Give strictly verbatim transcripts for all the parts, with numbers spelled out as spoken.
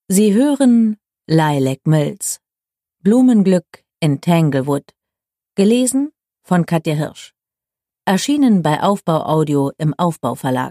Sie hören Lilac Mills, Blumenglück in Tanglewood, gelesen von Katja Hirsch, erschienen bei Aufbau Audio im Aufbau Verlag.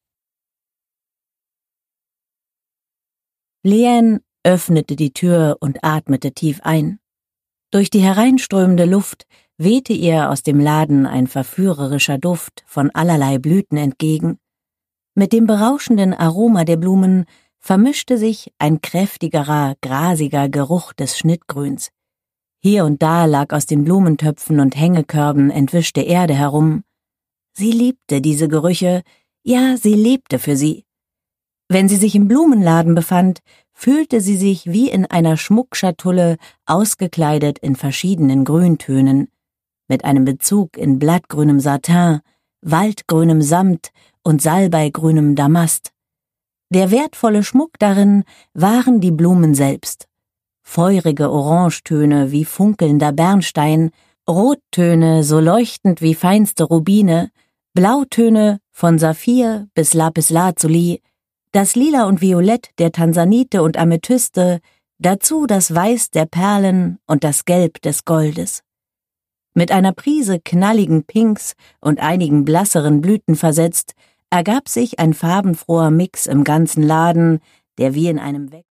Leanne öffnete die Tür und atmete tief ein. Durch die hereinströmende Luft wehte ihr aus dem Laden ein verführerischer Duft von allerlei Blüten entgegen. Mit dem berauschenden Aroma der Blumen vermischte sich ein kräftigerer, grasiger Geruch des Schnittgrüns. Hier und da lag aus den Blumentöpfen und Hängekörben entwischte Erde herum. Sie liebte diese Gerüche, ja, sie lebte für sie. Wenn sie sich im Blumenladen befand, fühlte sie sich wie in einer Schmuckschatulle ausgekleidet in verschiedenen Grüntönen, mit einem Bezug in blattgrünem Satin, waldgrünem Samt und salbeigrünem Damast. Der wertvolle Schmuck darin waren die Blumen selbst. Feurige Orangetöne wie funkelnder Bernstein, Rottöne so leuchtend wie feinste Rubine, Blautöne von Saphir bis Lapislazuli, das Lila und Violett der Tansanite und Amethyste, dazu das Weiß der Perlen und das Gelb des Goldes. Mit einer Prise knalligen Pinks und einigen blasseren Blüten versetzt, ergab sich ein farbenfroher Mix im ganzen Laden, der wie in einem